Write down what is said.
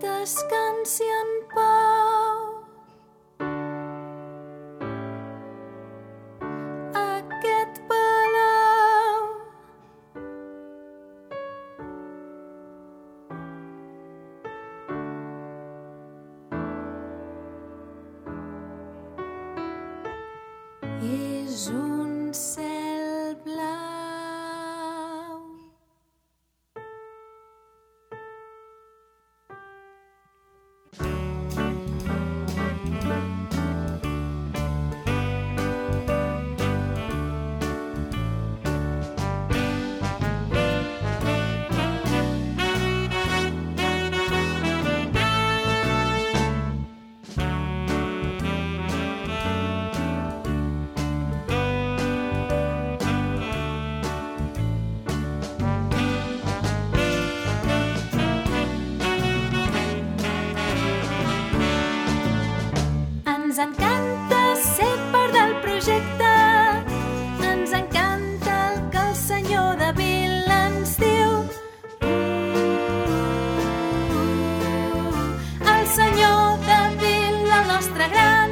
descansi en pau. Aquest palau és un cel blau. Ens encanta ser part del projecte, ens encanta el que el senyor de Vila ens diu. El senyor de Vila, el nostre gran